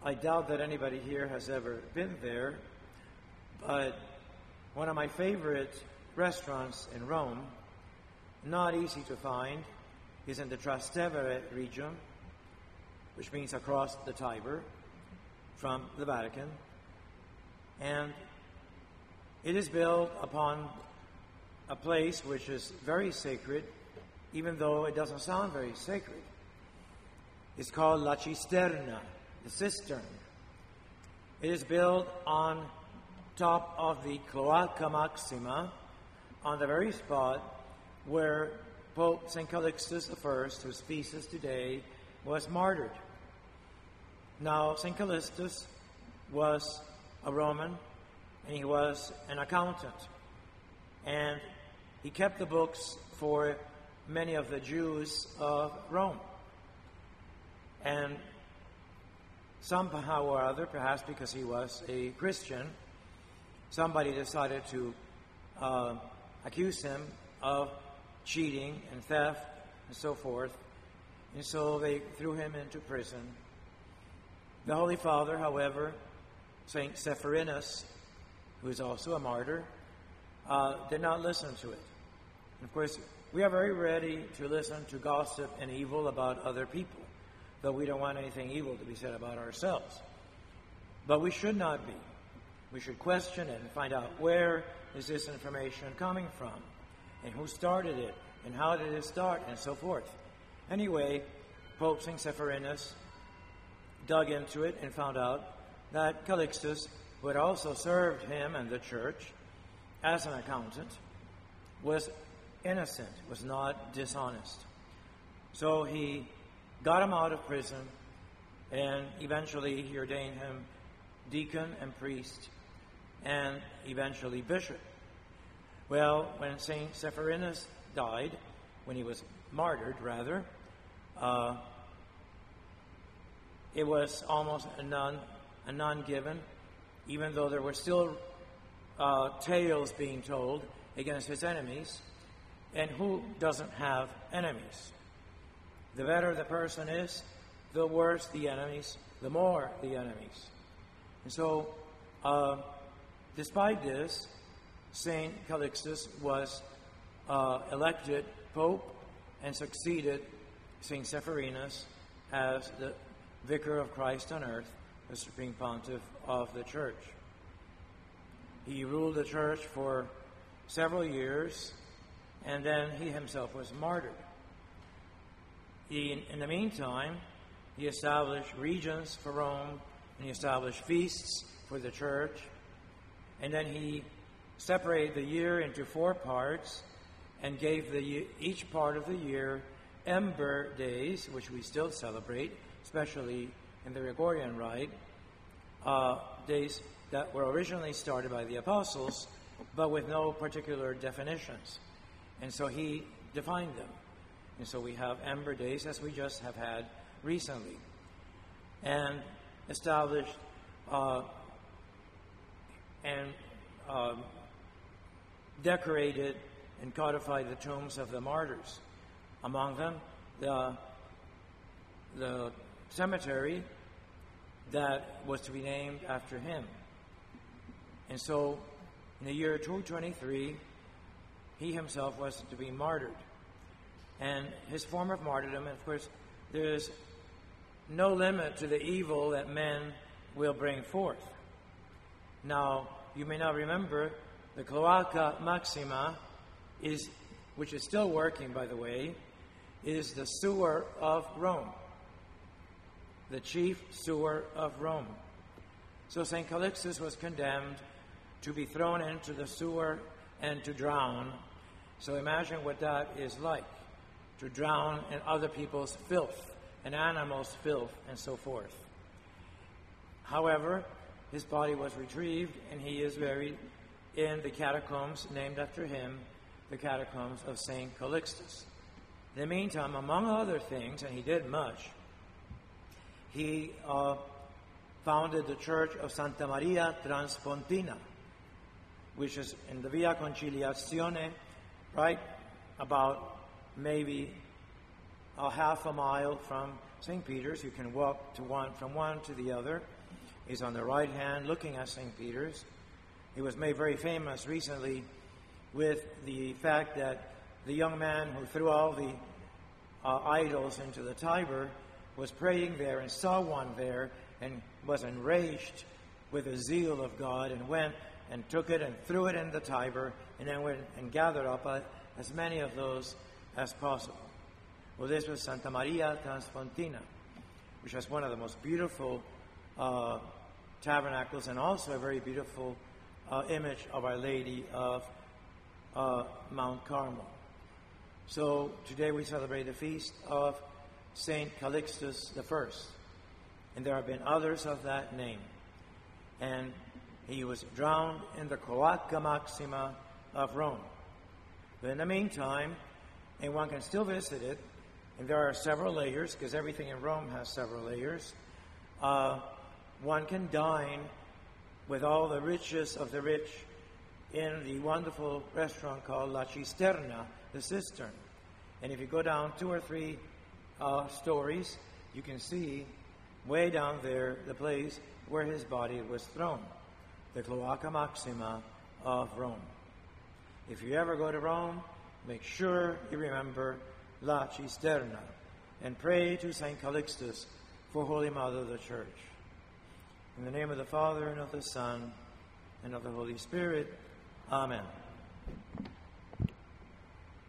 I doubt that anybody here has ever been there, but one of my favorite restaurants in Rome, not easy to find, is in the Trastevere region, which means across the Tiber from the Vatican. And it is built upon a place which is very sacred, even though it doesn't sound very sacred. It's called La Cisterna, the cistern. It is built on top of the Cloaca Maxima, on the very spot where Pope St. Calixtus I, whose feast is today, was martyred. Now, St. Calixtus was a Roman, and he was an accountant. And he kept the books for many of the Jews of Rome. And somehow or other, perhaps because he was a Christian, somebody decided to accuse him of cheating and theft and so forth. And so they threw him into prison. The Holy Father, however, St. Sephirinus, who is also a martyr, did not listen to it. And of course, we are very ready to listen to gossip and evil about other people, though we don't want anything evil to be said about ourselves. But we should not be. We should question it and find out where is this information coming from, and who started it, and how did it start, and so forth. Anyway, Pope St. Sephirinus dug into it and found out that Calixtus, who had also served him and the church as an accountant, was innocent, was not dishonest. So he got him out of prison, and eventually he ordained him deacon and priest, and eventually bishop. Well, when St. Sephirinus died, when he was martyred, rather, it was almost a non-given, even though there were still tales being told against his enemies. And who doesn't have enemies? The better the person is, the worse the enemies, the more the enemies. And so, despite this, St. Calixtus was elected Pope and succeeded St. Sephirinus as the Vicar of Christ on earth, the Supreme Pontiff of the Church. He ruled the Church for several years, and then he himself was martyred. In the meantime, he established regions for Rome, and he established feasts for the Church, and then he separated the year into 4 parts and gave each part of the year ember days, which we still celebrate, especially in the Gregorian Rite, days that were originally started by the apostles, but with no particular definitions. And so he defined them. And so we have ember days, as we just have had recently, and established and decorated and codified the tombs of the martyrs. Among them, the cemetery that was to be named after him. And so, in the year 223, he himself was to be martyred. And his form of martyrdom, and of course, there's no limit to the evil that men will bring forth. Now, you may not remember, the Cloaca Maxima which is still working, by the way, is the sewer of Rome, the chief sewer of Rome. So St. Calixtus was condemned to be thrown into the sewer and to drown. So imagine what that is like, to drown in other people's filth, and animals' filth, and so forth. However, his body was retrieved, and he is buried in the catacombs named after him, the catacombs of St. Calixtus. In the meantime, among other things, and he did much, he founded the Church of Santa Maria Transpontina, which is in the Via Conciliazione, right about maybe a half a mile from St. Peter's. You can walk from one to the other. He's on the right hand looking at St. Peter's. He was made very famous recently with the fact that the young man who threw all the idols into the Tiber was praying there and saw one there and was enraged with the zeal of God and went and took it and threw it in the Tiber and then went and gathered up as many of those as possible. Well, this was Santa Maria Transpontina, which was one of the most beautiful tabernacles and also a very beautiful image of Our Lady of Mount Carmel. So today we celebrate the feast of Saint Calixtus I, and there have been others of that name. And he was drowned in the Cloaca Maxima of Rome. But in the meantime, and one can still visit it, and there are several layers, because everything in Rome has several layers. One can dine with all the riches of the rich in the wonderful restaurant called La Cisterna, the cistern. And if you go down 2 or 3 stories, you can see way down there the place where his body was thrown, the Cloaca Maxima of Rome. If you ever go to Rome, make sure you remember La Cisterna and pray to St. Calixtus for Holy Mother of the Church. In the name of the Father, and of the Son, and of the Holy Spirit. Amen.